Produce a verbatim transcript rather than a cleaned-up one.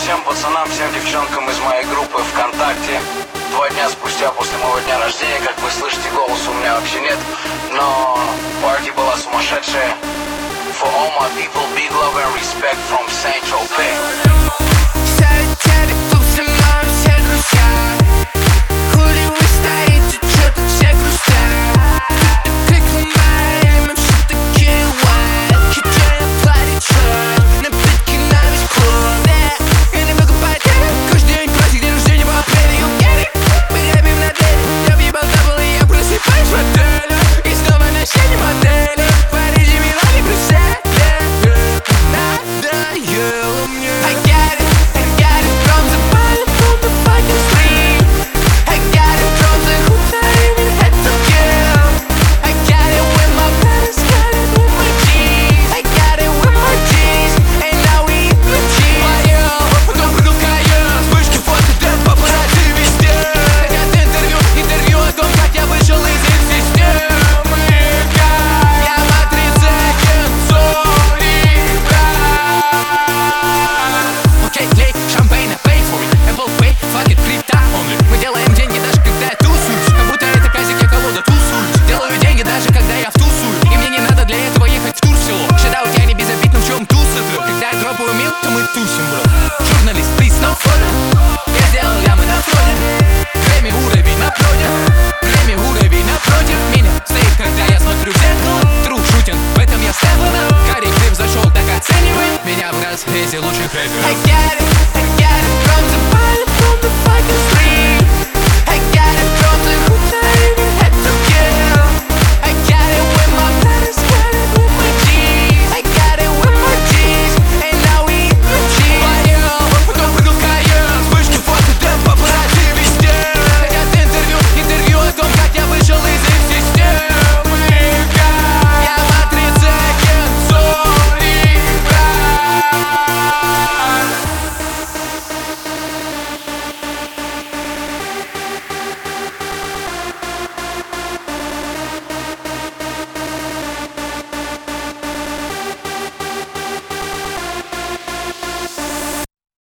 всем пацанам, всем девчонкам из моей группы ВКонтакте. Два дня спустя после моего дня рождения, как вы слышите, голоса у меня вообще нет, но парти была сумасшедшая. For all my people, big love and respect from Saint-Tropez. Журналист, please, no photo. Я сделал ямы на фоне. Грэмми уровень напротив. Грэмми уровень напротив меня стоит, когда я смотрю в зеркало. Тру шутен, в этом я Стефана. Карий Клип зашел, так оценивай меня в разрезе лучших рэперов. I got it.